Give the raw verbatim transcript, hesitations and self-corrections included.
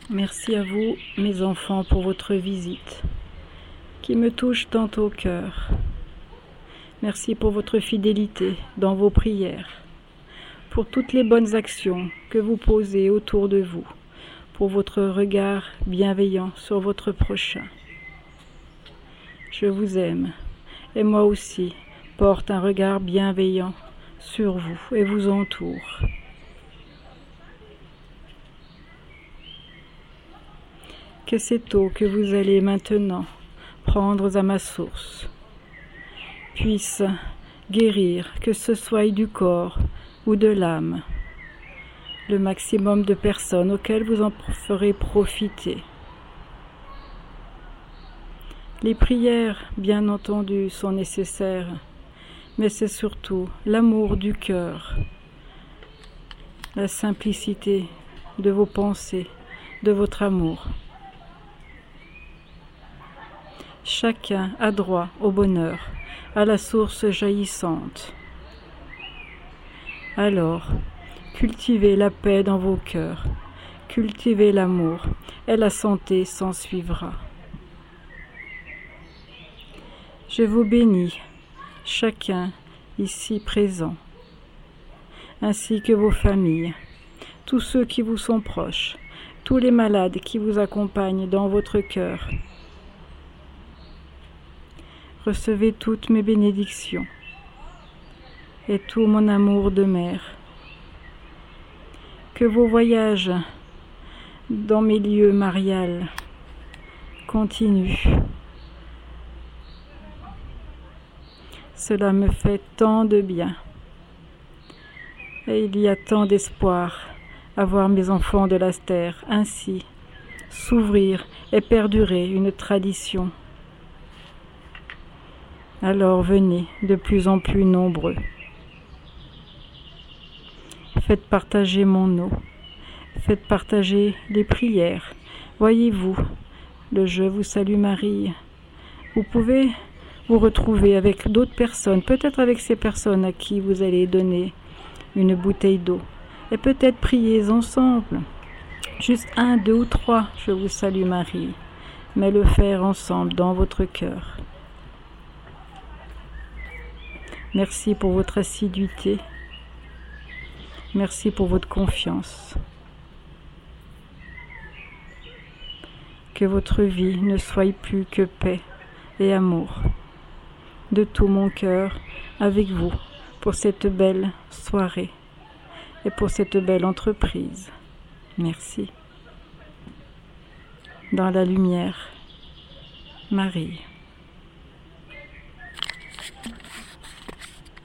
Merci à vous, mes enfants, pour votre visite, qui me touche tant au cœur. Merci pour votre fidélité dans vos prières, pour toutes les bonnes actions que vous posez autour de vous, pour votre regard bienveillant sur votre prochain. Je vous aime, et moi aussi porte un regard bienveillant sur vous et vous entoure. Que cette eau que vous allez maintenant prendre à ma source puisse guérir, que ce soit du corps ou de l'âme, le maximum de personnes auxquelles vous en ferez profiter. Les prières, bien entendu, sont nécessaires, mais c'est surtout l'amour du cœur, la simplicité de vos pensées, de votre amour. Chacun a droit au bonheur, à la source jaillissante. Alors, cultivez la paix dans vos cœurs, cultivez l'amour, et la santé s'en suivra. Je vous bénis, chacun ici présent, ainsi que vos familles, tous ceux qui vous sont proches, tous les malades qui vous accompagnent dans votre cœur. Recevez toutes mes bénédictions et tout mon amour de mère. Que vos voyages dans mes lieux mariales continuent. Cela me fait tant de bien. Et il y a tant d'espoir à voir mes enfants de la terre ainsi s'ouvrir et perdurer une tradition. Alors venez de plus en plus nombreux. Faites partager mon eau. Faites partager les prières. Voyez-vous, le Je vous salue Marie. Vous pouvez vous retrouver avec d'autres personnes, peut-être avec ces personnes à qui vous allez donner une bouteille d'eau. Et peut-être priez ensemble. Juste un, deux ou trois, Je vous salue Marie. Mais le faire ensemble dans votre cœur. Merci pour votre assiduité. Merci pour votre confiance. Que votre vie ne soit plus que paix et amour. De tout mon cœur, avec vous, pour cette belle soirée et pour cette belle entreprise. Merci. Dans la lumière, Marie.